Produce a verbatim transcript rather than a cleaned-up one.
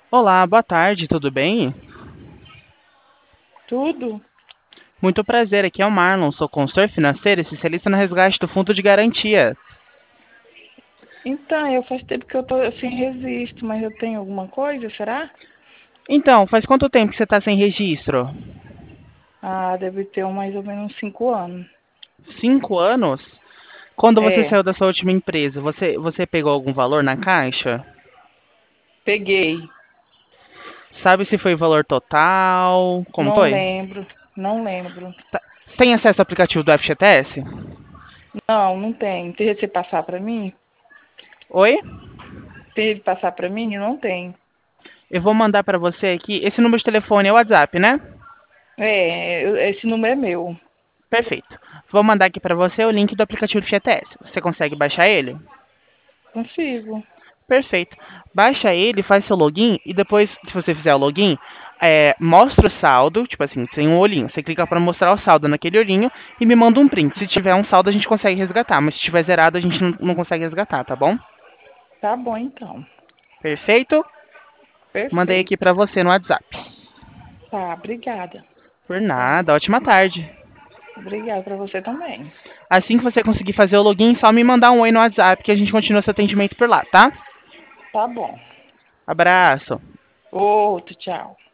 Olá, boa tarde, tudo bem? Tudo? Muito prazer, aqui é o Marlon, sou consultor financeiro e especialista no resgate do fundo de garantia. Então, eu faz tempo que eu tô sem registro, mas eu tenho alguma coisa, será? Então, faz quanto tempo que você está sem registro? Ah, deve ter um, mais ou menos uns cinco anos. Cinco anos? Quando você É, saiu da sua última empresa, você, você pegou algum valor na caixa? peguei. Sabe se foi valor total? Como Não foi? lembro, não lembro. Tá- Você tem acesso ao aplicativo do F G T S? Não, não tem. Tem de você passar para mim? Oi? Tem de passar para mim? Não tem. Eu vou mandar para você aqui. Esse número de telefone é o WhatsApp, né? É, eu- esse número é meu. Perfeito. Vou mandar aqui para você o link do aplicativo do F G T S. Você consegue baixar ele? Consigo. Perfeito. Baixa ele, faz seu login e depois, se você fizer o login, é, mostra o saldo, tipo assim, tem um olhinho. Você clica para mostrar o saldo naquele olhinho e me manda um print. Se tiver um saldo, a gente consegue resgatar, mas se tiver zerado, a gente não, não consegue resgatar, tá bom? Tá bom, então. Perfeito? Mandei aqui Perfeito. para você no WhatsApp. Tá, obrigada. Por nada, ótima tarde. Obrigada para você também. Assim que você conseguir fazer o login, só me mandar um oi no WhatsApp que a gente continua seu atendimento por lá, tá? Tá bom. Abraço. Outro, tchau.